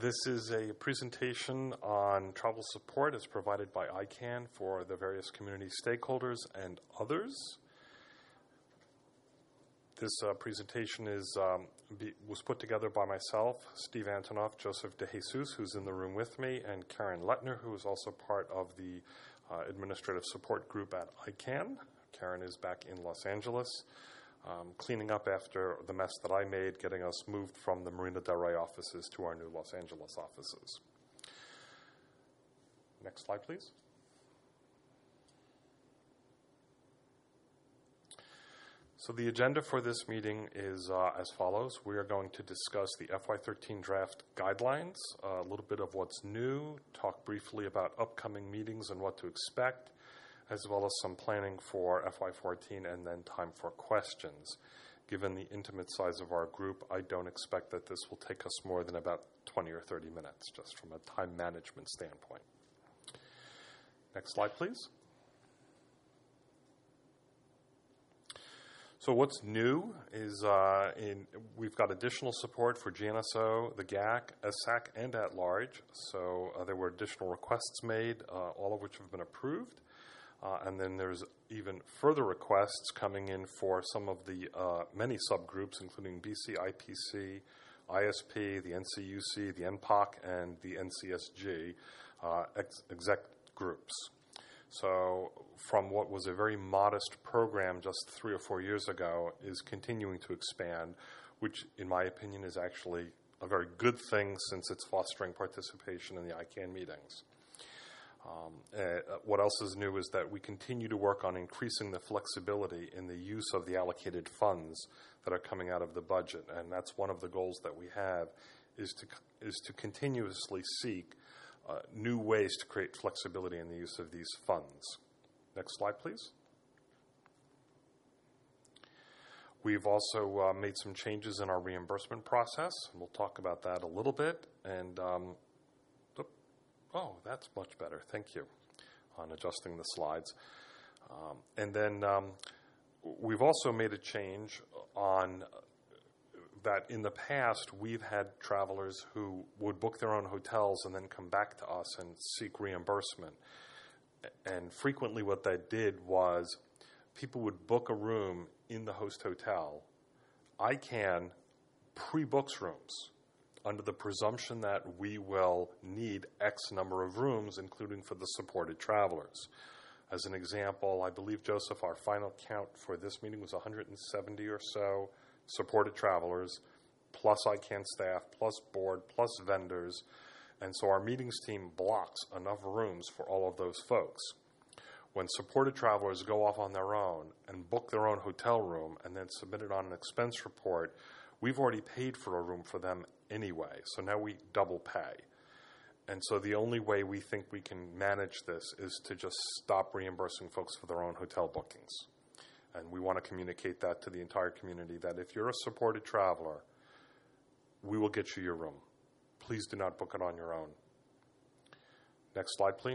This is a presentation on travel support as provided by ICANN for the various community stakeholders and others. This presentation was put together by myself, Steve Antonoff, Joseph DeJesus, who's in the room with me, and Karen Lettner, who is also part of the administrative support group at ICANN. Karen is back in Los Angeles, cleaning up after the mess that I made, getting us moved from the Marina del Rey offices to our new Los Angeles offices. Next slide, please. So the agenda for this meeting is as follows. We are going to discuss the FY13 draft guidelines, a little bit of what's new, talk briefly about upcoming meetings and what to expect, as well as some planning for FY14 and then time for questions. Given the intimate size of our group, I don't expect that this will take us more than about 20 or 30 minutes, just from a time management standpoint. Next slide, please. So what's new is we've got additional support for GNSO, the GAC, ESSAC, and at-large. So there were additional requests made, all of which have been approved. And then there's even further requests coming in for some of the many subgroups, including BC, IPC, ISP, the NCUC, the NPOC, and the NCSG exec groups. So from what was a very modest program just 3 or 4 years ago is continuing to expand, which in my opinion is actually a very good thing since it's fostering participation in the ICANN meetings. What else is new is that we continue to work on increasing the flexibility in the use of the allocated funds that are coming out of the budget, and that's one of the goals that we have is to continuously seek new ways to create flexibility in the use of these funds. Next slide, please. We've also made some changes in our reimbursement process, and we'll talk about that a little bit. And oh, that's much better. Thank you on adjusting the slides. And then we've also made a change on that in the past, we've had travelers who would book their own hotels and then come back to us and seek reimbursement. And frequently what that did was people would book a room in the host hotel. ICANN pre-books rooms under the presumption that we will need X number of rooms, including for the supported travelers. As an example, I believe, Joseph, our final count for this meeting was 170 or so supported travelers, plus ICANN staff, plus board, plus vendors. And so our meetings team blocks enough rooms for all of those folks. When supported travelers go off on their own and book their own hotel room and then submit it on an expense report, we've already paid for a room for them anyway. So now we double pay. And so the only way we think we can manage this is to just stop reimbursing folks for their own hotel bookings. And we want to communicate that to the entire community, that if you're a supported traveler, we will get you your room. Please do not book it on your own. Next slide, please.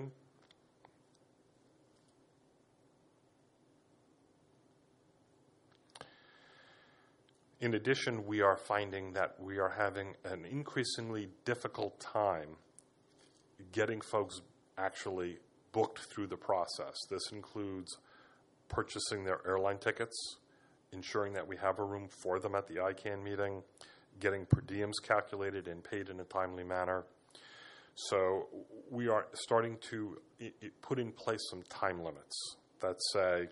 In addition, we are finding that we are having an increasingly difficult time getting folks actually booked through the process. This includes purchasing their airline tickets, ensuring that we have a room for them at the ICANN meeting, getting per diems calculated and paid in a timely manner. So we are starting to put in place some time limits that say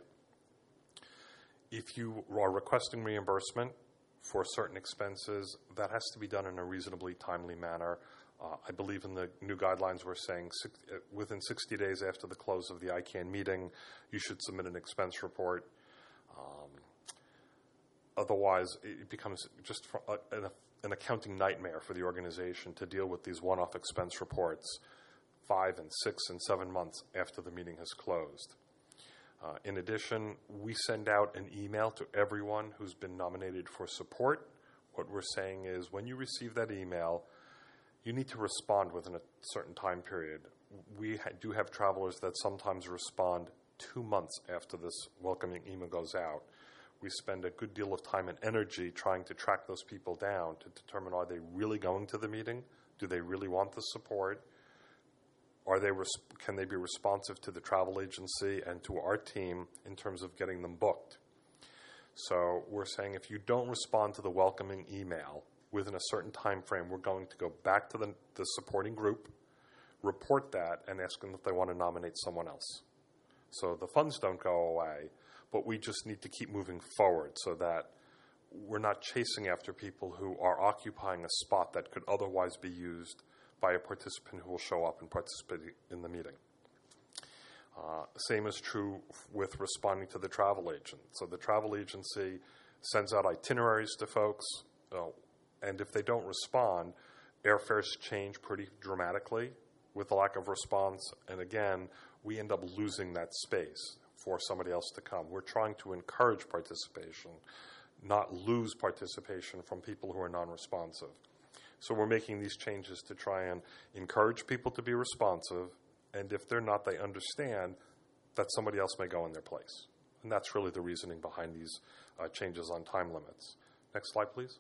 if you are requesting reimbursement for certain expenses, that has to be done in a reasonably timely manner. I believe in the new guidelines we're saying within 60 days after the close of the ICANN meeting, you should submit an expense report. Otherwise, it becomes just an accounting nightmare for the organization to deal with these one-off expense reports 5 and 6 and 7 months after the meeting has closed. In addition, we send out an email to everyone who's been nominated for support. What we're saying is when you receive that email, you need to respond within a certain time period. We do have travelers that sometimes respond 2 months after this welcoming email goes out. We spend a good deal of time and energy trying to track those people down to determine are they really going to the meeting Do they really want the support? Can they be responsive to the travel agency and to our team in terms of getting them booked? So we're saying if you don't respond to the welcoming email within a certain time frame, we're going to go back to the supporting group, report that, and ask them if they want to nominate someone else. So the funds don't go away, but we just need to keep moving forward so that we're not chasing after people who are occupying a spot that could otherwise be used by a participant who will show up and participate in the meeting. Same is true with responding to the travel agent. So the travel agency sends out itineraries to folks, and if they don't respond, airfares change pretty dramatically with the lack of response, and again, we end up losing that space for somebody else to come. We're trying to encourage participation, not lose participation from people who are non-responsive. So we're making these changes to try and encourage people to be responsive, and if they're not, they understand that somebody else may go in their place. And that's really the reasoning behind these changes on time limits. Next slide, please.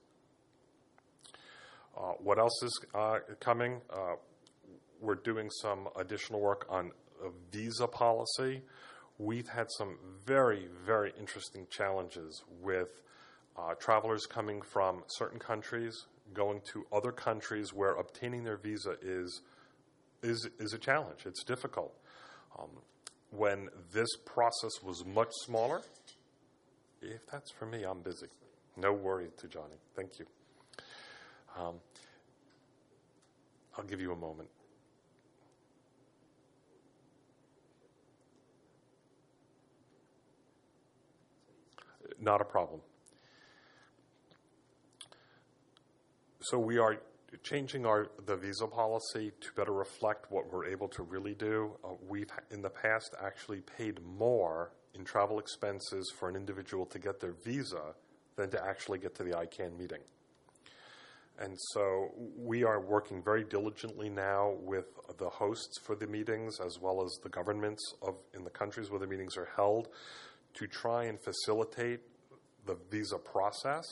What else is coming? We're doing some additional work on a visa policy. We've had some very, very interesting challenges with travelers coming from certain countries going to other countries where obtaining their visa is a challenge. It's difficult. When this process was much smaller, if that's for me, I'm busy. No worry to Johnny. Thank you. I'll give you a moment. Not a problem. So we are changing the visa policy to better reflect what we're able to really do. We've, in the past, actually paid more in travel expenses for an individual to get their visa than to actually get to the ICANN meeting. And so we are working very diligently now with the hosts for the meetings as well as the governments in the countries where the meetings are held to try and facilitate the visa process.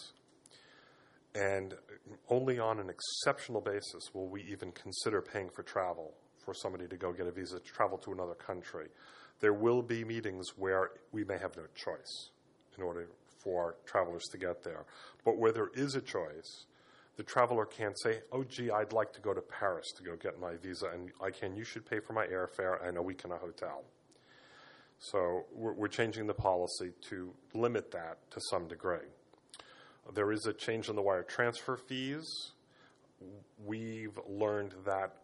And only on an exceptional basis will we even consider paying for travel for somebody to go get a visa to travel to another country. There will be meetings where we may have no choice in order for travelers to get there. But where there is a choice, the traveler can't say, oh, gee, I'd like to go to Paris to go get my visa, and you should pay for my airfare and a week in a hotel. So we're changing the policy to limit that to some degree. There is a change in the wire transfer fees. We've learned that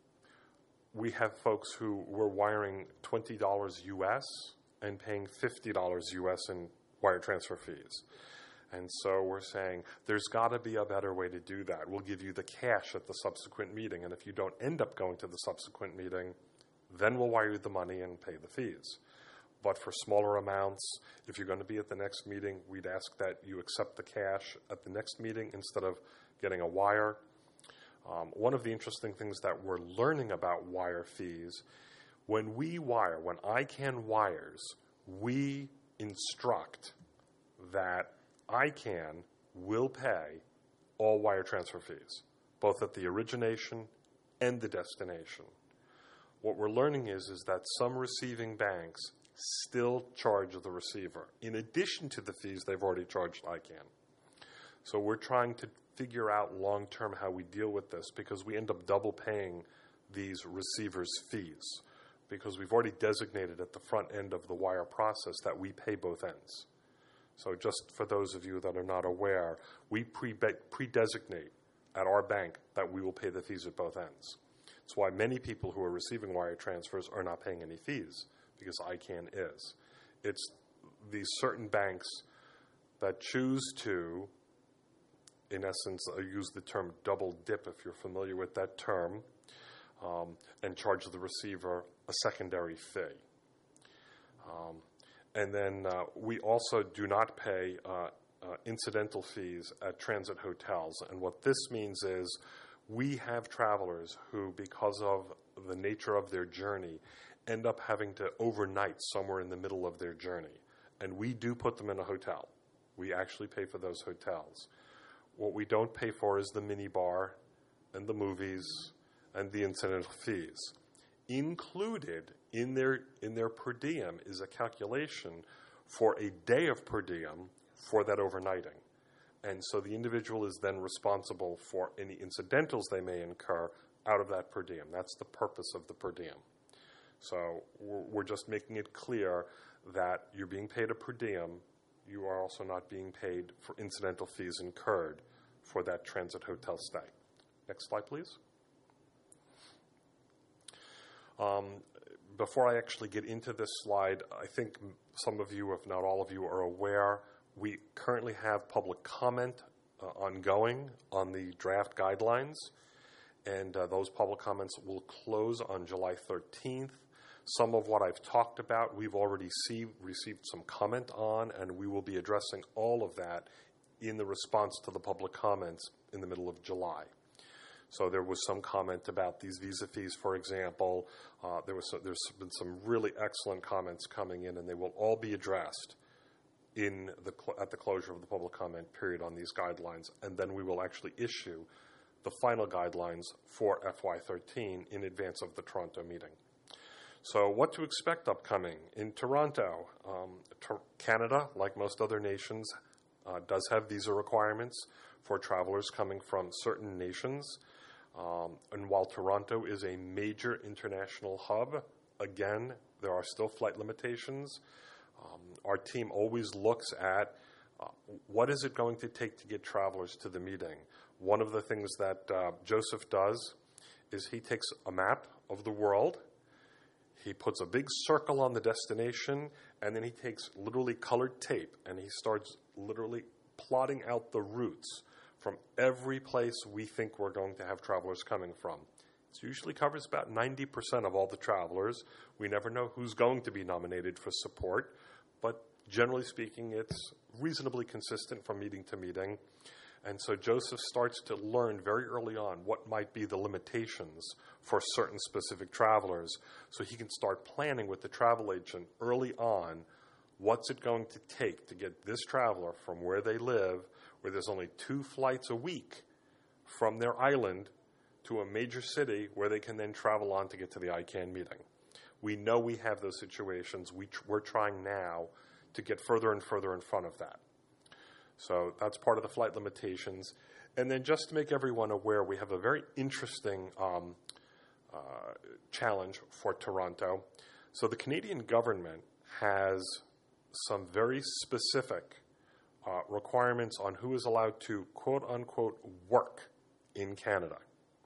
we have folks who were wiring $20 US and paying $50 US in wire transfer fees. And so we're saying there's got to be a better way to do that. We'll give you the cash at the subsequent meeting, and if you don't end up going to the subsequent meeting, then we'll wire you the money and pay the fees. But for smaller amounts, if you're going to be at the next meeting, we'd ask that you accept the cash at the next meeting instead of getting a wire. One of the interesting things that we're learning about wire fees, when ICANN wires, we instruct that ICANN will pay all wire transfer fees, both at the origination and the destination. What we're learning is that some receiving banks still charge the receiver, in addition to the fees they've already charged ICANN. So we're trying to figure out long-term how we deal with this, because we end up double paying these receivers' fees, because we've already designated at the front end of the wire process that we pay both ends. So just for those of you that are not aware, we pre-designate at our bank that we will pay the fees at both ends. That's why many people who are receiving wire transfers are not paying any fees, because ICANN is. It's these certain banks that choose to, in essence, use the term double dip, if you're familiar with that term, and charge the receiver a secondary fee. And then we also do not pay incidental fees at transit hotels. And what this means is we have travelers who, because of the nature of their journey, end up having to overnight somewhere in the middle of their journey. And we do put them in a hotel. We actually pay for those hotels. What we don't pay for is the minibar and the movies and the incidental fees. Included in their per diem is a calculation for a day of per diem for that overnighting. And so the individual is then responsible for any incidentals they may incur out of that per diem. That's the purpose of the per diem. So we're just making it clear that you're being paid a per diem. You are also not being paid for incidental fees incurred for that transit hotel stay. Next slide, please. Before I actually get into this slide, I think some of you, if not all of you, are aware we currently have public comment ongoing on the draft guidelines, and those public comments will close on July 13th. Some of what I've talked about, we've already received some comment on, and we will be addressing all of that in the response to the public comments in the middle of July. So there was some comment about these visa fees, for example. There's been some really excellent comments coming in, and they will all be addressed at the closure of the public comment period on these guidelines, and then we will actually issue the final guidelines for FY13 in advance of the Toronto meeting. So what to expect upcoming in Toronto? Canada, like most other nations, does have visa requirements for travelers coming from certain nations. And while Toronto is a major international hub, again, there are still flight limitations. Our team always looks at what is it going to take to get travelers to the meeting. One of the things that Joseph does is he takes a map of the world, he puts a big circle on the destination, and then he takes literally colored tape and he starts literally plotting out the routes from every place we think we're going to have travelers coming from. It usually covers about 90% of all the travelers. We never know who's going to be nominated for support, but generally speaking, it's reasonably consistent from meeting to meeting. And so Joseph starts to learn very early on what might be the limitations for certain specific travelers, so he can start planning with the travel agent early on what's it going to take to get this traveler from where they live, where there's only 2 flights a week from their island to a major city where they can then travel on to get to the ICANN meeting. We know we have those situations. We're trying now to get further and further in front of that. So that's part of the flight limitations. And then just to make everyone aware, we have a very interesting challenge for Toronto. So the Canadian government has some very specific requirements on who is allowed to, quote unquote, work in Canada.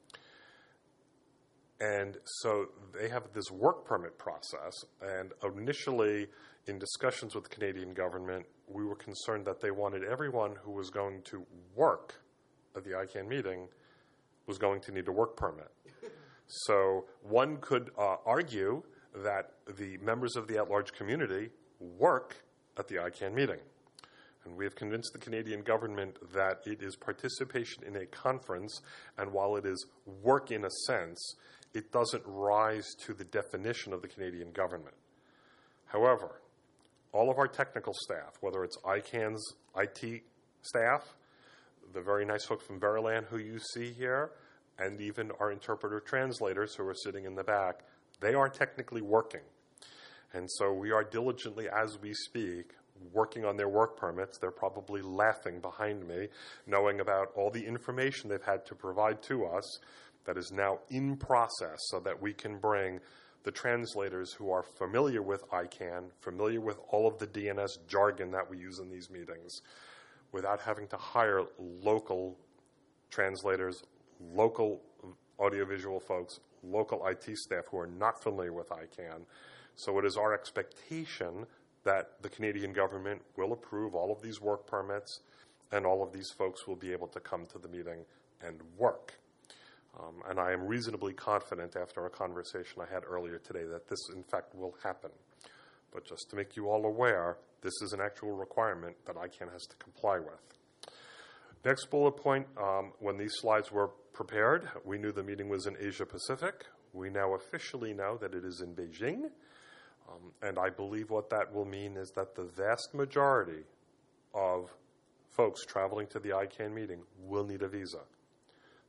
And so they have this work permit process, and initially in discussions with the Canadian government, we were concerned that they wanted everyone who was going to work at the ICANN meeting was going to need a work permit. So one could argue that the members of the at-large community work at the ICANN meeting. And we have convinced the Canadian government that it is participation in a conference, and while it is work in a sense, it doesn't rise to the definition of the Canadian government. However, all of our technical staff, whether it's ICANN's IT staff, the very nice folks from Verulan who you see here, and even our interpreter translators who are sitting in the back, they are technically working. And so we are diligently, as we speak, working on their work permits. They're probably laughing behind me, knowing about all the information they've had to provide to us that is now in process so that we can bring the translators who are familiar with ICANN, familiar with all of the DNS jargon that we use in these meetings, without having to hire local translators, local audiovisual folks, local IT staff who are not familiar with ICANN. So it is our expectation that the Canadian government will approve all of these work permits, and all of these folks will be able to come to the meeting and work. And I am reasonably confident after a conversation I had earlier today that this, in fact, will happen. But just to make you all aware, this is an actual requirement that ICANN has to comply with. Next bullet point, when these slides were prepared, we knew the meeting was in Asia Pacific. We now officially know that it is in Beijing. And I believe what that will mean is that the vast majority of folks traveling to the ICANN meeting will need a visa.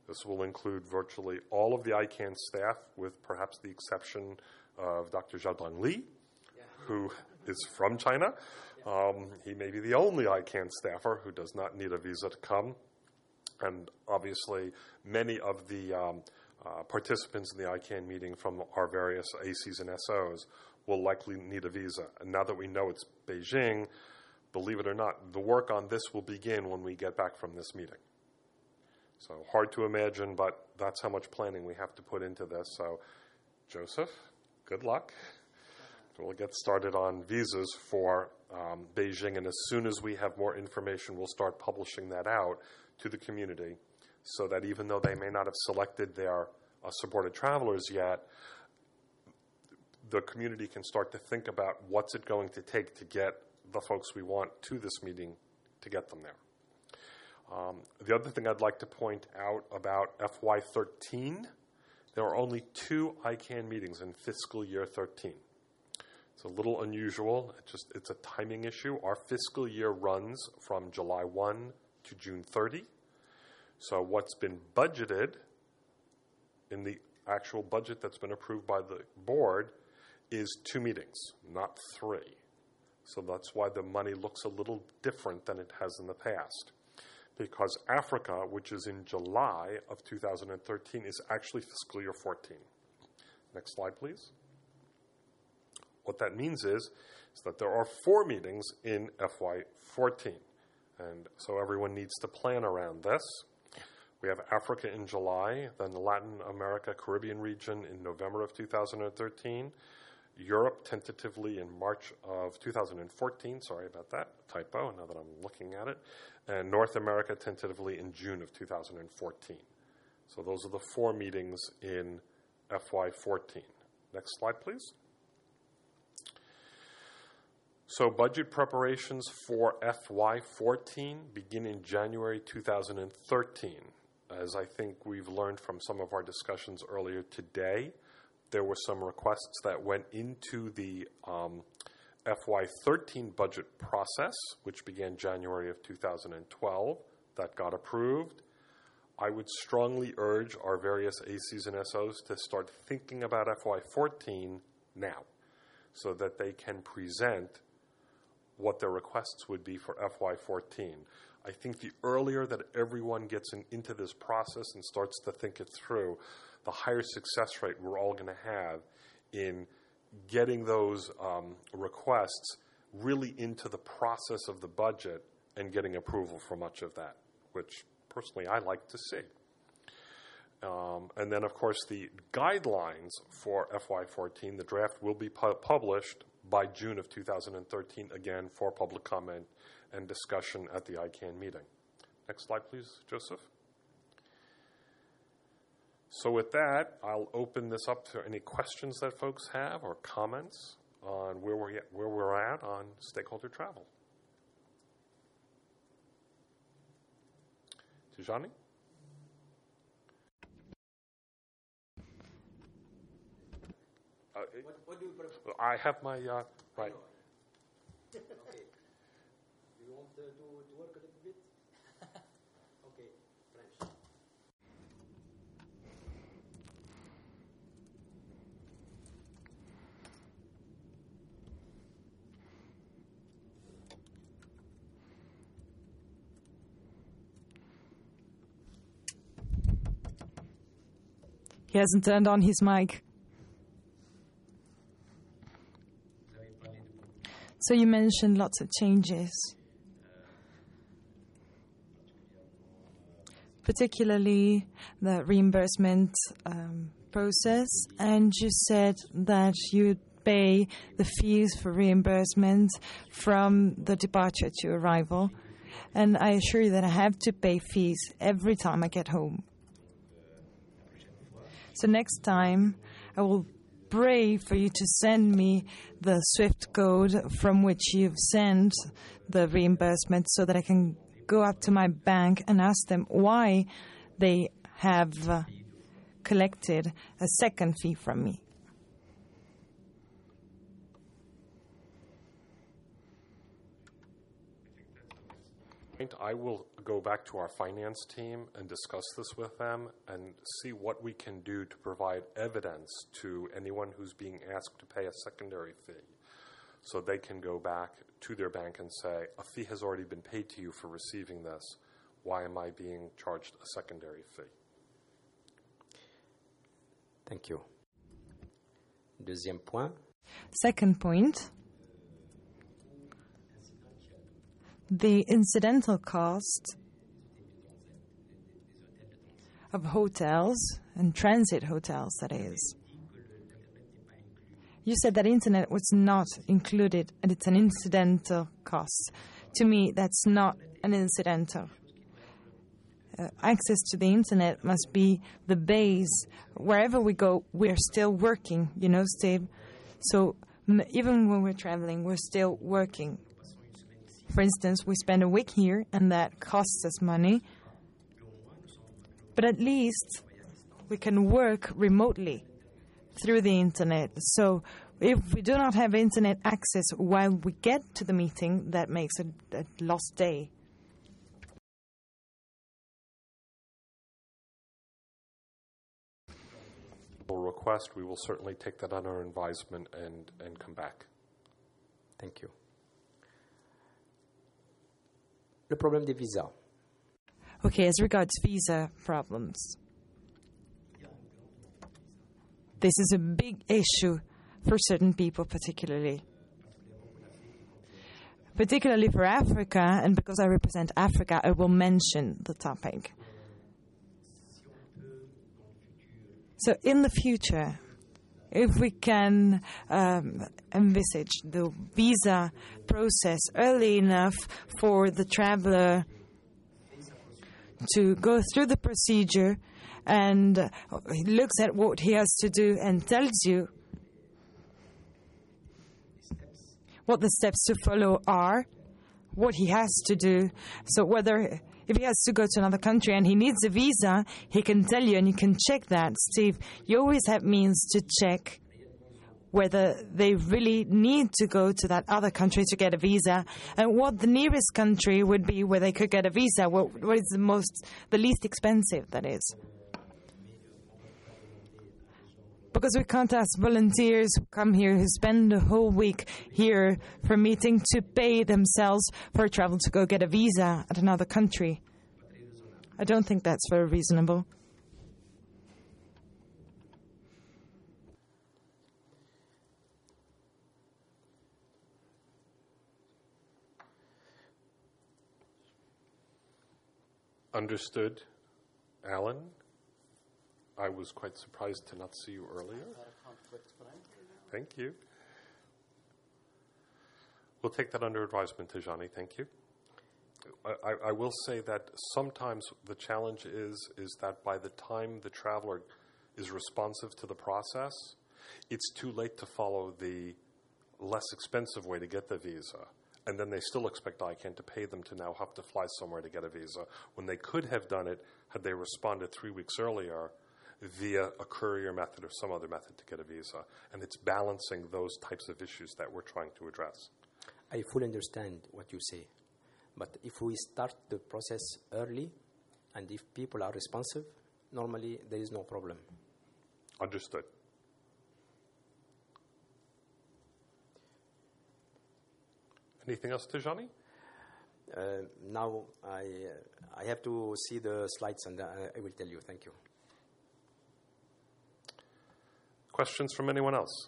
This will include virtually all of the ICANN staff, with perhaps the exception of Dr. Xiaodong Li, who is from China. He may be the only ICANN staffer who does not need a visa to come. And obviously, many of the participants in the ICANN meeting from our various ACs and SOs will likely need a visa. And now that we know it's Beijing, believe it or not, the work on this will begin when we get back from this meeting. So hard to imagine, but that's how much planning we have to put into this. So, Joseph, good luck. We'll get started on visas for Beijing, and as soon as we have more information, we'll start publishing that out to the community, so that even though they may not have selected their supported travelers yet, the community can start to think about what's it going to take to get the folks we want to this meeting to get them there. The other thing I'd like to point out about FY13, there are only 2 ICANN meetings in fiscal year 13. It's a little unusual. It's a timing issue. Our fiscal year runs from July 1 to June 30. So what's been budgeted in the actual budget that's been approved by the board is 2 meetings, not 3. So that's why the money looks a little different than it has in the past. Because Africa, which is in July of 2013, is actually fiscal year 14. Next slide, please. What that means is that there are 4 meetings in FY14. And so everyone needs to plan around this. We have Africa in July, then the Latin America, Caribbean region in November of 2013, Europe tentatively in March of 2014, sorry about that, typo, now that I'm looking at it, and North America tentatively in June of 2014. So those are the 4 meetings in FY14. Next slide, please. So budget preparations for FY14 begin in January 2013. As I think we've learned from some of our discussions earlier today, there were some requests that went into the FY13 budget process, which began January of 2012, that got approved. I would strongly urge our various ACs and SOs to start thinking about FY14 now, so that they can present what their requests would be for FY14. I think the earlier that everyone gets into this process and starts to think it through, the higher success rate we're all going to have in getting those requests really into the process of the budget and getting approval for much of that, which personally I like to see. And then, of course, the guidelines for FY14, the draft will be published by June of 2013, again, for public comment and discussion at the ICANN meeting. Next slide, please, Joseph. So with that, I'll open this up to any questions that folks have or comments on where we're at on stakeholder travel. Tijani? What do you prefer? I have my, right. Okay. Do you want to work a little bit? Okay, French. He hasn't turned on his mic. So you mentioned lots of changes, particularly the reimbursement process, and you said that you'd pay the fees for reimbursement from the departure to arrival, and I assure you that I have to pay fees every time I get home. So next time I will pray for you to send me the SWIFT code from which you've sent the reimbursement so that I can go up to my bank and ask them why they have collected a second fee from me. I will go back to our finance team and discuss this with them and see what we can do to provide evidence to anyone who's being asked to pay a secondary fee, so they can go back to their bank and say, a fee has already been paid to you for receiving this. Why am I being charged a secondary fee? Thank you. Deuxième point. Second point, the incidental cost of hotels and transit hotels, that is. You said that internet was not included and it's an incidental cost. To me, that's not an incidental. Access to the internet must be the base. Wherever we go, we're still working, you know, Steve. So even when we're traveling, we're still working. For instance, we spend a week here, and that costs us money. But at least we can work remotely through the internet. So if we do not have internet access while we get to the meeting, that makes a lost day. Request, we will certainly take that under advisement and come back. Thank you. Le problème des visas. Okay, as regards visa problems. This is a big issue for certain people, particularly. Particularly for Africa, and because I represent Africa, I will mention the topic. So in the future, if we can envisage the visa process early enough for the traveler to go through the procedure, and he looks at what he has to do and tells you what the steps to follow are, what he has to do. So whether if he has to go to another country and he needs a visa, he can tell you and you can check that. Steve, you always have means to check whether they really need to go to that other country to get a visa, and what the nearest country would be where they could get a visa, what is the least expensive, that is. Because we can't ask volunteers who come here, who spend a whole week here for a meeting, to pay themselves for travel to go get a visa at another country. I don't think that's very reasonable. Understood, Alan. I was quite surprised to not see you earlier. Thank you. We'll take that under advisement, Tijani. Thank you. I will say that sometimes the challenge is that by the time the traveler is responsive to the process, it's too late to follow the less expensive way to get the visa. And then they still expect ICANN to pay them to now have to fly somewhere to get a visa, when they could have done it had they responded 3 weeks earlier via a courier method or some other method to get a visa. And it's balancing those types of issues that we're trying to address. I fully understand what you say. But if we start the process early, and if people are responsive, normally there is no problem. Understood. Anything else, Tijani? Now I have to see the slides, and I will tell you. Thank you. Questions from anyone else?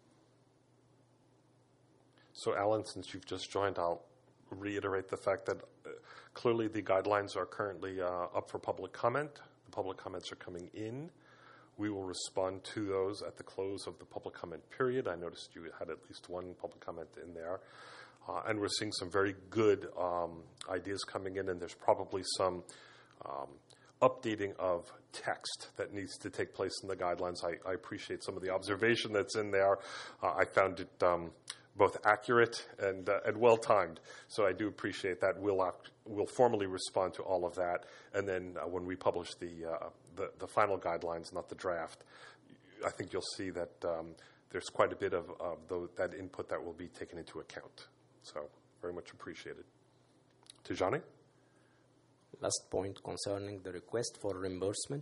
So, Alan, since you've just joined, I'll reiterate the fact that clearly the guidelines are currently up for public comment. The public comments are coming in. We will respond to those at the close of the public comment period. I noticed you had at least one public comment in there. And we're seeing some very good ideas coming in, and there's probably some updating of text that needs to take place in the guidelines. I appreciate some of the observation that's in there. I found it both accurate and well-timed, so I do appreciate that. We'll formally respond to all of that, and then when we publish the final guidelines, not the draft, I think you'll see that there's quite a bit of that input that will be taken into account. So, very much appreciated. Tijani? last point concerning the request for reimbursement.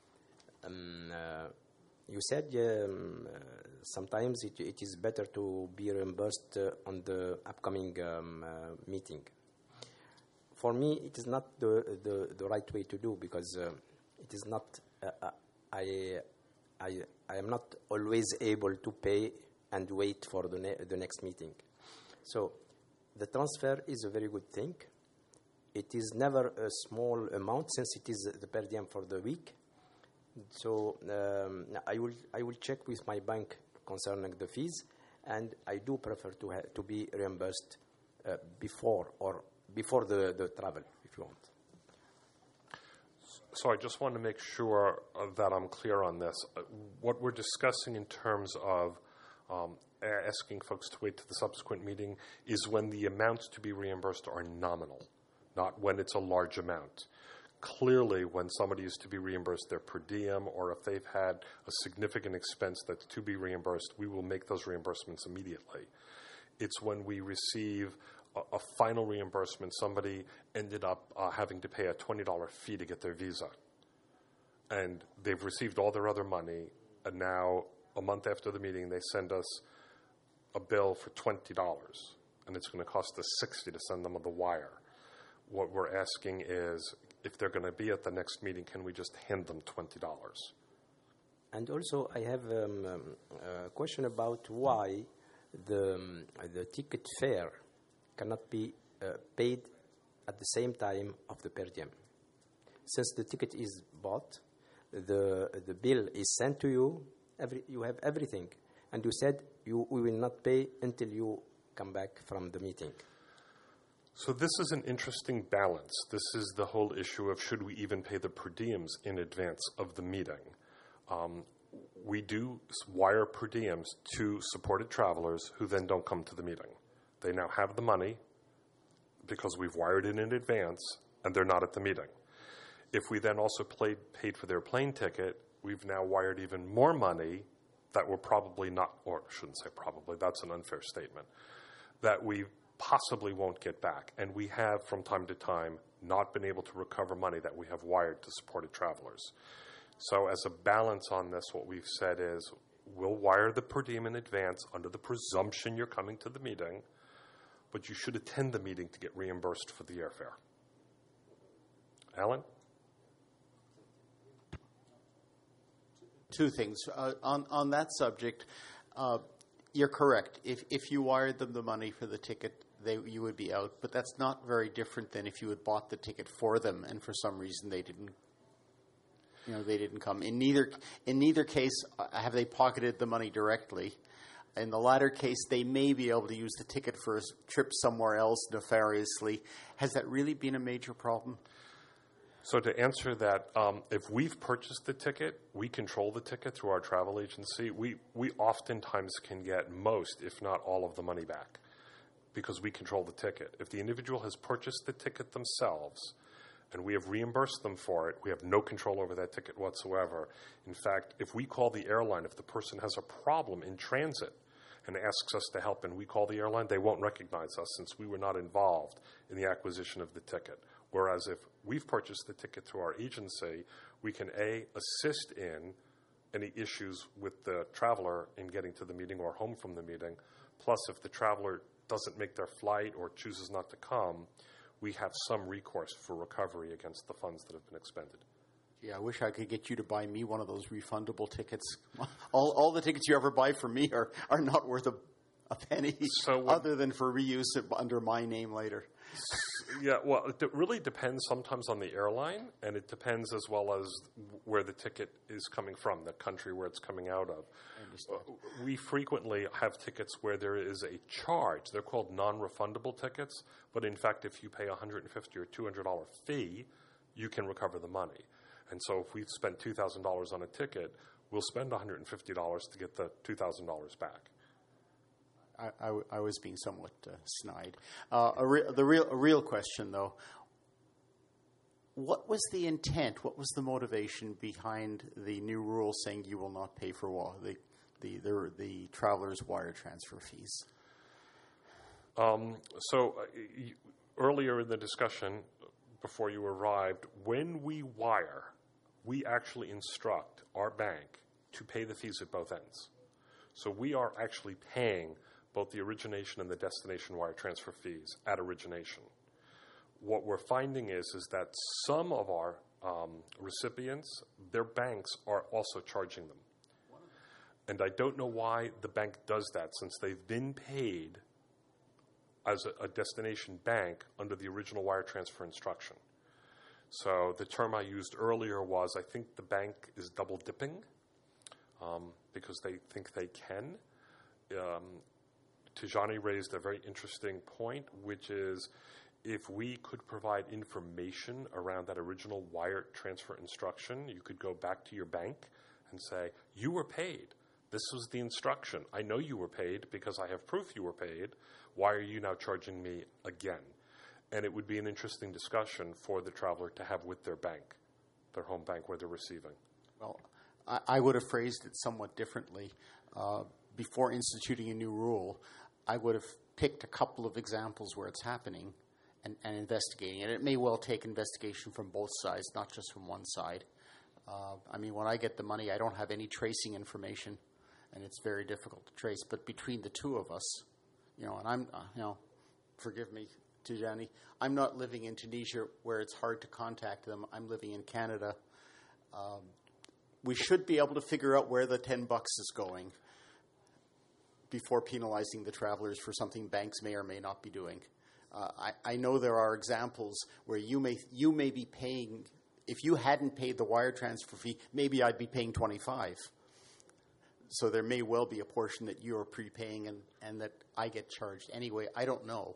You said sometimes it is better to be reimbursed on the upcoming meeting. For me, it is not the right way to do, because it is not. I am not always able to pay and wait for the next meeting. So the transfer is a very good thing. It is never a small amount, since it is the per diem for the week. So I will check with my bank concerning the fees, and I do prefer to be reimbursed before the travel, if you want. So I just want to make sure that I'm clear on this. What we're discussing in terms of asking folks to wait to the subsequent meeting is when the amounts to be reimbursed are nominal, not when it's a large amount. Clearly, when somebody is to be reimbursed their per diem, or if they've had a significant expense that's to be reimbursed, we will make those reimbursements immediately. It's when we receive a final reimbursement, somebody ended up having to pay a $20 fee to get their visa. And they've received all their other money, and now, a month after the meeting, they send us a bill for $20, and it's going to cost us $60 to send them on the wire. What we're asking is, if they're going to be at the next meeting, can we just hand them $20? And also, I have a question about why the ticket fare cannot be paid at the same time of the per diem. Since the ticket is bought, the bill is sent to you, you have everything, and you said we will not pay until you come back from the meeting. So this is an interesting balance. This is the whole issue of, should we even pay the per diems in advance of the meeting? We do wire per diems to supported travelers who then don't come to the meeting. They now have the money because we've wired it in advance, and they're not at the meeting. If we then also paid for their plane ticket, we've now wired even more money that we're probably not, or I shouldn't say probably, that's an unfair statement, that we possibly won't get back. And we have, from time to time, not been able to recover money that we have wired to supported travelers. So as a balance on this, what we've said is, we'll wire the per diem in advance under the presumption you're coming to the meeting, but you should attend the meeting to get reimbursed for the airfare. Alan? Two things. On that subject, you're correct. If you wired them the money for the ticket, you would be out. But that's not very different than if you had bought the ticket for them, and for some reason they didn't come. In neither case have they pocketed the money directly. In the latter case, they may be able to use the ticket for a trip somewhere else nefariously. Has that really been a major problem? So to answer that, if we've purchased the ticket, we control the ticket through our travel agency. We oftentimes can get most, if not all, of the money back because we control the ticket. If the individual has purchased the ticket themselves and we have reimbursed them for it, we have no control over that ticket whatsoever. In fact, if we call the airline, if the person has a problem in transit and asks us to help and we call the airline, they won't recognize us since we were not involved in the acquisition of the ticket. Whereas if we've purchased the ticket through our agency, we can, A, assist in any issues with the traveler in getting to the meeting or home from the meeting. Plus, if the traveler doesn't make their flight or chooses not to come, we have some recourse for recovery against the funds that have been expended. Yeah, I wish I could get you to buy me one of those refundable tickets. All the tickets you ever buy for me are not worth a penny, other than for reuse under my name later. Yeah, well, it really depends sometimes on the airline, and it depends as well as where the ticket is coming from, the country where it's coming out of. I understand. We frequently have tickets where there is a charge. They're called non-refundable tickets, but in fact, if you pay a $150 or $200 fee, you can recover the money. And so if we've spent $2,000 on a ticket, we'll spend $150 to get the $2,000 back. I was being somewhat snide. A real question, though. What was the intent? What was the motivation behind the new rule saying you will not pay for the traveler's wire transfer fees? Earlier in the discussion, before you arrived, when we wire, we actually instruct our bank to pay the fees at both ends. So we are actually paying both the origination and the destination wire transfer fees at origination. What we're finding is that some of our recipients, their banks are also charging them. And I don't know why the bank does that, since they've been paid as a destination bank under the original wire transfer instruction. So the term I used earlier was, I think the bank is double dipping because they think they can. Tijani raised a very interesting point, which is if we could provide information around that original wire transfer instruction, you could go back to your bank and say, you were paid. This was the instruction. I know you were paid because I have proof you were paid. Why are you now charging me again? And it would be an interesting discussion for the traveler to have with their bank, their home bank where they're receiving. Well, I would have phrased it somewhat differently. Before instituting a new rule, I would have picked a couple of examples where it's happening and investigating it. It may well take investigation from both sides, not just from one side. When I get the money, I don't have any tracing information, and it's very difficult to trace. But between the two of us, and I'm, forgive me, Tijani, I'm not living in Tunisia where it's hard to contact them. I'm living in Canada. We should be able to figure out where the $10 is going before penalizing the travelers for something banks may or may not be doing. I know there are examples where you may be paying. If you hadn't paid the wire transfer fee, maybe I'd be paying $25. So there may well be a portion that you're prepaying and that I get charged anyway. I don't know.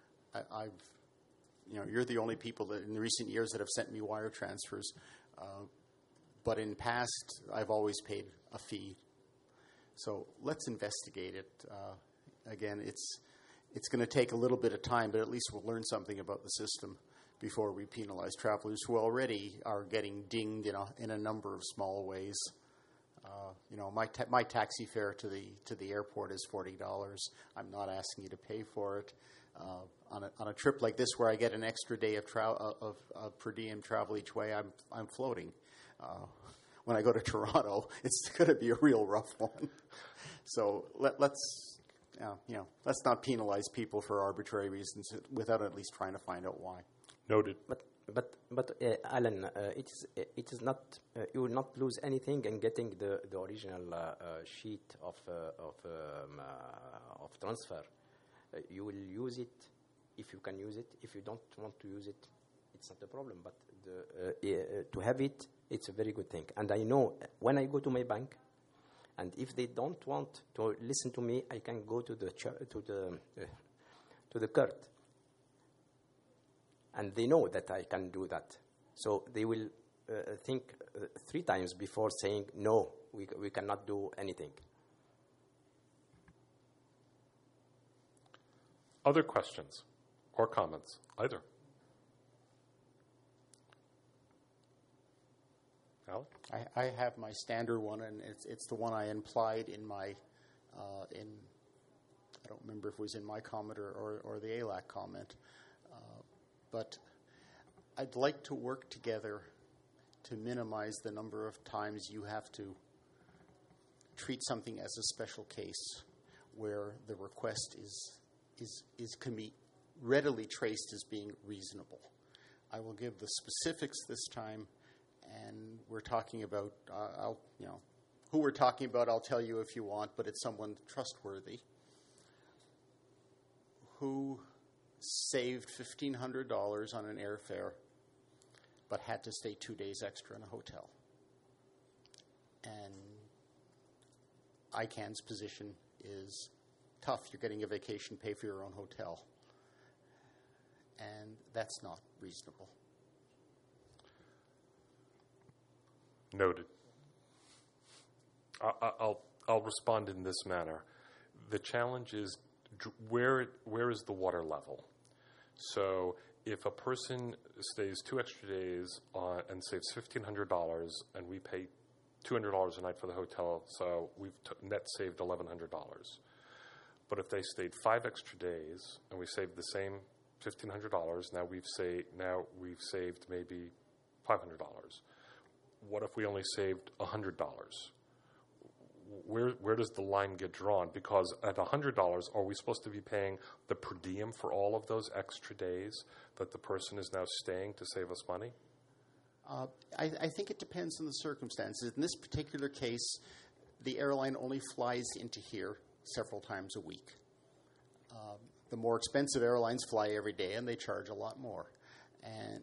You're the only people that in recent years that have sent me wire transfers. But in past, I've always paid a fee. So let's investigate it. Again, it's going to take a little bit of time, but at least we'll learn something about the system before we penalize travelers who already are getting dinged in a number of small ways. My taxi fare to the airport is $40. I'm not asking you to pay for it. On a trip like this, where I get an extra day of per diem travel each way, I'm floating. When I go to Toronto, it's going to be a real rough one. So let's not penalize people for arbitrary reasons without at least trying to find out why. Noted. But Alan, it is not. You will not lose anything in getting the original sheet of transfer. You will use it if you can use it. If you don't want to use it, it's not a problem. But to have it, it's a very good thing. And I know when I go to my bank, and if they don't want to listen to me, I can go to the court. And they know that I can do that. So they will think 3 times before saying, no, we cannot do anything. Other questions or comments? Either. Alec? I have my standard one, and it's the one I implied in my, I don't remember if it was in my comment or the ALAC comment. But I'd like to work together to minimize the number of times you have to treat something as a special case where the request can be readily traced as being reasonable. I will give the specifics this time, and we're talking about who we're talking about. I'll tell you if you want, but it's someone trustworthy who saved $1,500 on an airfare, but had to stay 2 days extra in a hotel. And ICANN's position is tough. You're getting a vacation, pay for your own hotel. And that's not reasonable. Noted. I'll respond in this manner. The challenge is where is the water level? So if a person stays 2 extra days and saves $1,500, and we pay $200 a night for the hotel, so we've net saved $1,100. But if they stayed 5 extra days and we saved the same $1,500. Now we've saved maybe $500. What if we only saved $100? Where does the line get drawn? Because at $100, are we supposed to be paying the per diem for all of those extra days that the person is now staying to save us money? I think it depends on the circumstances. In this particular case, the airline only flies into here several times a week. The more expensive airlines fly every day, and they charge a lot more. And,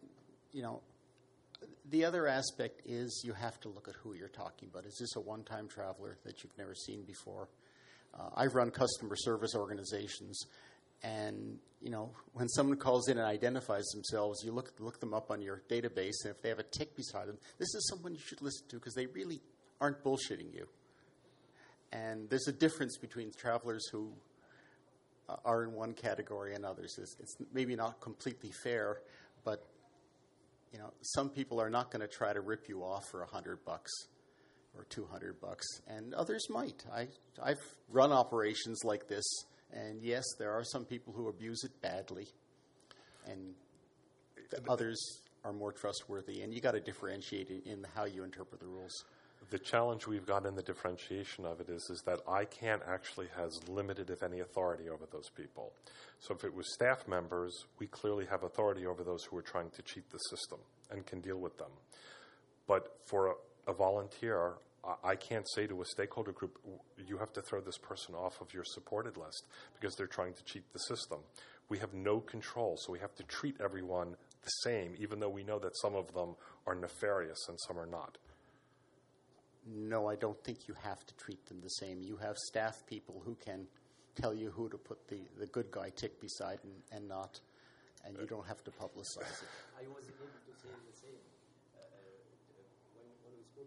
the other aspect is you have to look at who you're talking about. Is this a one-time traveler that you've never seen before? I've run customer service organizations, and when someone calls in and identifies themselves, you look them up on your database, and if they have a tick beside them, this is someone you should listen to because they really aren't bullshitting you. And there's a difference between travelers who are in one category and others. It's maybe not completely fair, but some people are not going to try to rip you off for $100 or $200, and others might. I've run operations like this, and yes, there are some people who abuse it badly, and others are more trustworthy. And you got to differentiate in how you interpret the rules. The challenge we've got in the differentiation of it is that ICANN actually has limited, if any, authority over those people. So if it was staff members, we clearly have authority over those who are trying to cheat the system and can deal with them. But for a volunteer, I can't say to a stakeholder group, you have to throw this person off of your supported list because they're trying to cheat the system. We have no control, so we have to treat everyone the same, even though we know that some of them are nefarious and some are not. No, I don't think you have to treat them the same. You have staff people who can tell you who to put the good guy tick beside and not, and you don't have to publicize it. I was able to say the same. When we spoke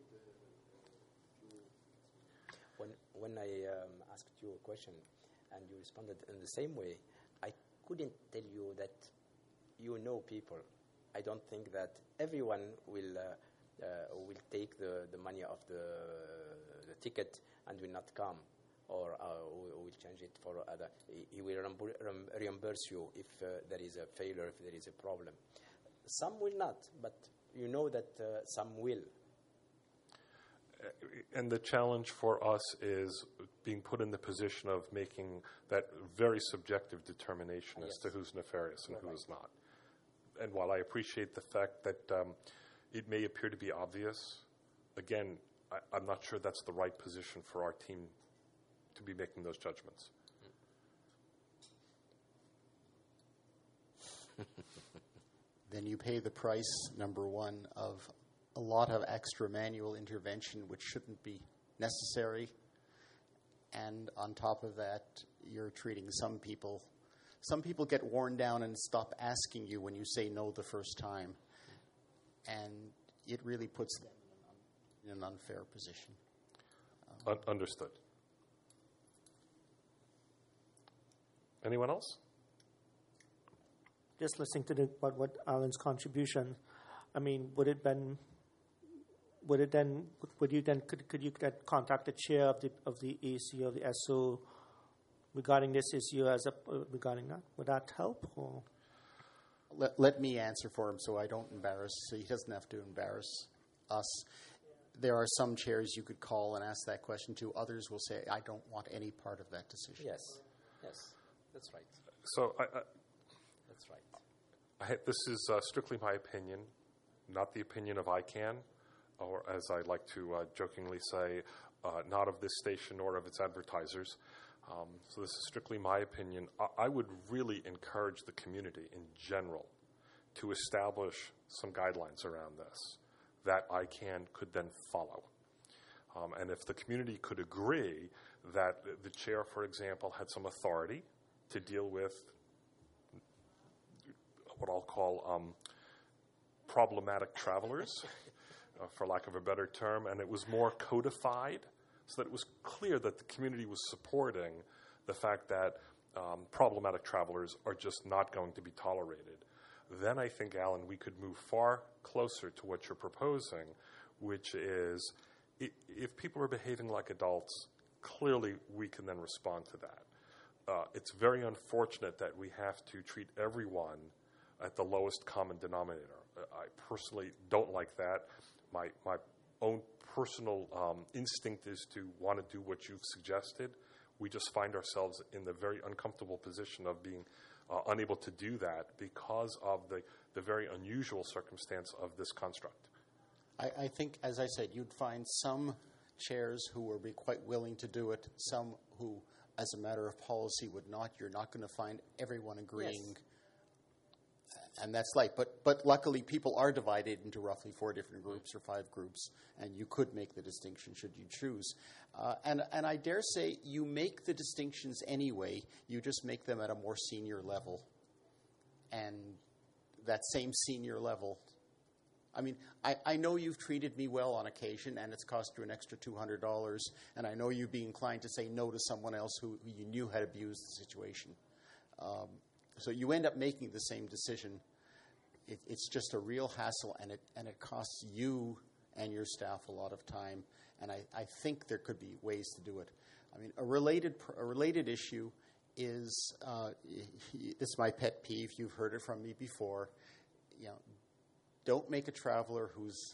when I asked you a question and you responded in the same way, I couldn't tell you that people. I don't think that everyone will take the money of the ticket and will not come, or will change it for other. He will reimburse you if there is a failure, if there is a problem. Some will not, but that some will. And the challenge for us is being put in the position of making that very subjective determination as to who's nefarious and who is not. And while I appreciate the fact that it may appear to be obvious, again, I'm not sure that's the right position for our team to be making those judgments. Then you pay the price, number one, of a lot of extra manual intervention which shouldn't be necessary. And on top of that, you're treating some people get worn down and stop asking you when you say no the first time. And it really puts them in an unfair position. Understood. Anyone else? Just listening to what Alan's contribution, I mean, could you then contact the chair of the AC or the SO regarding this issue regarding that? Would that help? Or? Let me answer for him so he doesn't have to embarrass us. There are some chairs you could call and ask that question to. Others will say, I don't want any part of that decision. Yes, that's right. So That's right. this is strictly my opinion, not the opinion of ICANN, or as I like to jokingly say, not of this station or of its advertisers. So this is strictly my opinion. I would really encourage the community in general to establish some guidelines around this that ICANN could then follow. And if the community could agree that the chair, for example, had some authority to deal with what I'll call problematic travelers, for lack of a better term, and it was more codified so that it was clear that the community was supporting the fact that problematic travelers are just not going to be tolerated. Then I think, Alan, we could move far closer to what you're proposing, which is if people are behaving like adults, clearly we can then respond to that. it's very unfortunate that we have to treat everyone at the lowest common denominator. I personally don't like that. My own personal instinct is to want to do what you've suggested. We just find ourselves in the very uncomfortable position of being unable to do that because of the very unusual circumstance of this construct. I think, as I said, you'd find some chairs who would be quite willing to do it, some who, as a matter of policy, would not. You're not going to find everyone agreeing. Yes. And that's light. But luckily, people are divided into roughly 4 different groups or 5 groups, and you could make the distinction should you choose. And I dare say you make the distinctions anyway. You just make them at a more senior level. And that same senior level, I mean, I know you've treated me well on occasion, and it's cost you an extra $200, and I know you'd be inclined to say no to someone else who you knew had abused the situation. So you end up making the same decision. It's just a real hassle, and it costs you and your staff a lot of time. And I think there could be ways to do it. I mean, a related issue is this is my pet peeve. You've heard it from me before. You know, don't make a traveler who's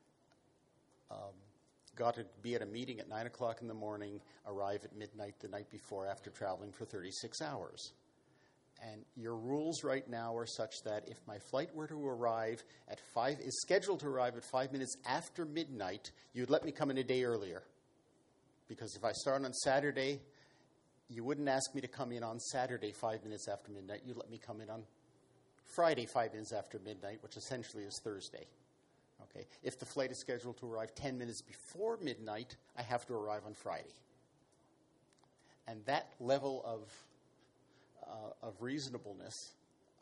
got to be at a meeting at 9 o'clock in the morning arrive at midnight the night before after traveling for 36 hours. And your rules right now are such that if my flight were to arrive at 5, is scheduled to arrive at 5 minutes after midnight, you'd let me come in a day earlier. Because if I start on Saturday, you wouldn't ask me to come in on Saturday 5 minutes after midnight. You'd let me come in on Friday 5 minutes after midnight, which essentially is Thursday. Okay. If the flight is scheduled to arrive 10 minutes before midnight, I have to arrive on Friday. And that level of reasonableness,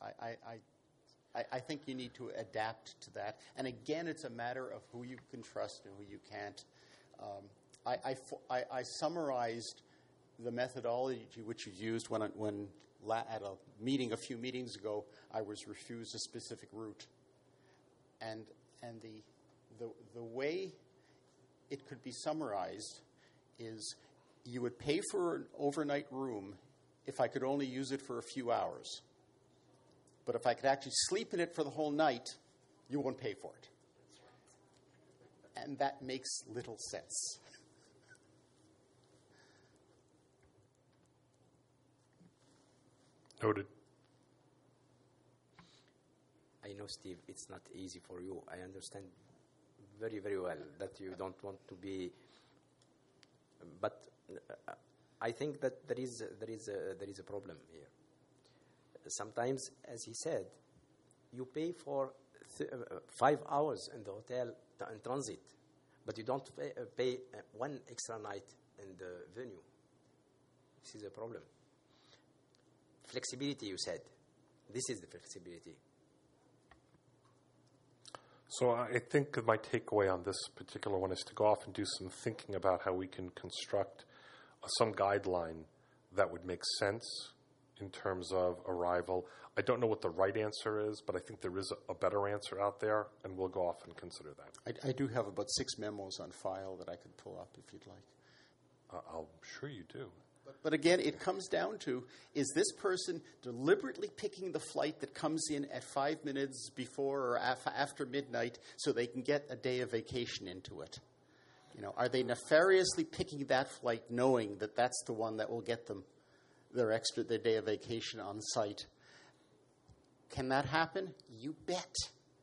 I think you need to adapt to that. And again, it's a matter of who you can trust and who you can't. I summarized the methodology which you used when at a meeting a few meetings ago, I was refused a specific route. And the way it could be summarized is you would pay for an overnight room if I could only use it for a few hours. But if I could actually sleep in it for the whole night, you won't pay for it. And that makes little sense. Noted. I know, Steve, it's not easy for you. I understand very, very well that you don't want to be, but I think that there is a problem here. Sometimes, as he said, you pay for 5 hours in the hotel in transit, but you don't pay 1 extra night in the venue. This is a problem. Flexibility, you said. This is the flexibility. So I think my takeaway on this particular one is to go off and do some thinking about how we can construct some guideline that would make sense in terms of arrival. I don't know what the right answer is, but I think there is a better answer out there, and we'll go off and consider that. I do have about 6 memos on file that I could pull up if you'd like. I'm sure you do. But again, it comes down to, is this person deliberately picking the flight that comes in at 5 minutes before or after midnight so they can get a day of vacation into it? You know, are they nefariously picking that flight knowing that that's the one that will get them their day of vacation on site? Can that happen? You bet.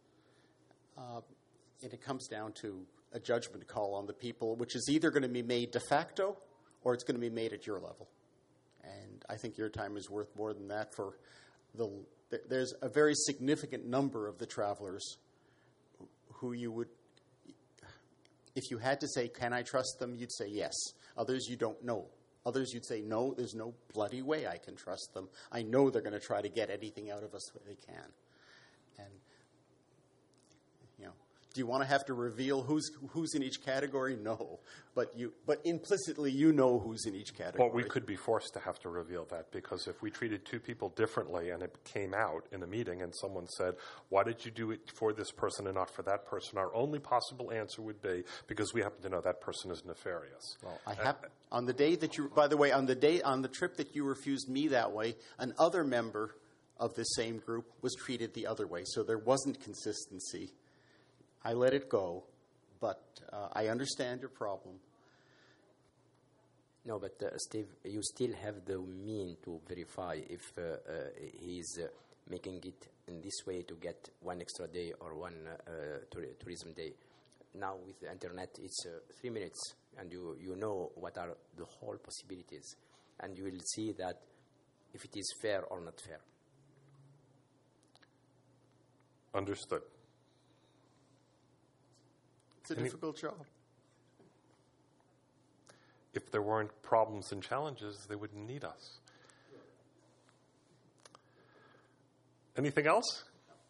And it comes down to a judgment call on the people, which is either going to be made de facto or it's going to be made at your level. And I think your time is worth more than that. There's a very significant number of the travelers who you would, if you had to say, can I trust them, you'd say yes. Others you don't know. Others you'd say, no, there's no bloody way I can trust them. I know they're going to try to get anything out of us that they can. And, Do you want to have to reveal who's in each category? No, but implicitly you know who's in each category. Well, we could be forced to have to reveal that, because if we treated two people differently and it came out in a meeting and someone said, why did you do it for this person and not for that person? Our only possible answer would be, because we happen to know that person is nefarious. Well, on the day that you, by the way, on the trip that you refused me that way, another member of the same group was treated the other way. So there wasn't consistency. I let it go, but I understand your problem. No, but Steve, you still have the mean to verify if he's making it in this way to get one extra day or one tourism day. Now with the internet, it's 3 minutes, and you know what are the whole possibilities, and you will see that if it is fair or not fair. Understood. It's a difficult job. If there weren't problems and challenges, they wouldn't need us. Anything else?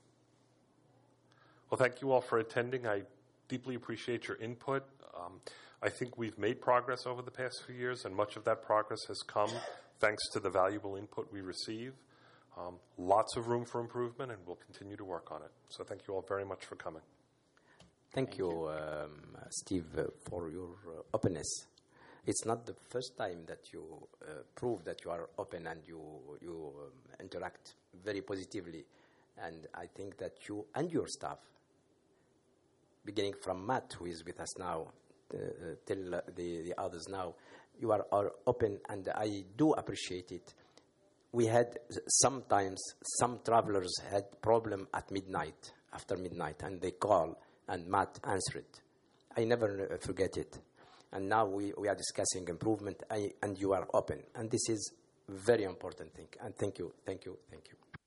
Well, thank you all for attending. I deeply appreciate your input. I think we've made progress over the past few years, and much of that progress has come thanks to the valuable input we receive. Lots of room for improvement, and we'll continue to work on it. So thank you all very much for coming. Thank you, Steve, for your openness. It's not the first time that you prove that you are open and you interact very positively. And I think that you and your staff, beginning from Matt, who is with us now, till the others now, you are open, and I do appreciate it. We had sometimes some travelers had problem at midnight, after midnight, and they call, and Matt answered. I never forget it. And now we are discussing improvement, and you are open. And this is a very important thing. And thank you, thank you, thank you.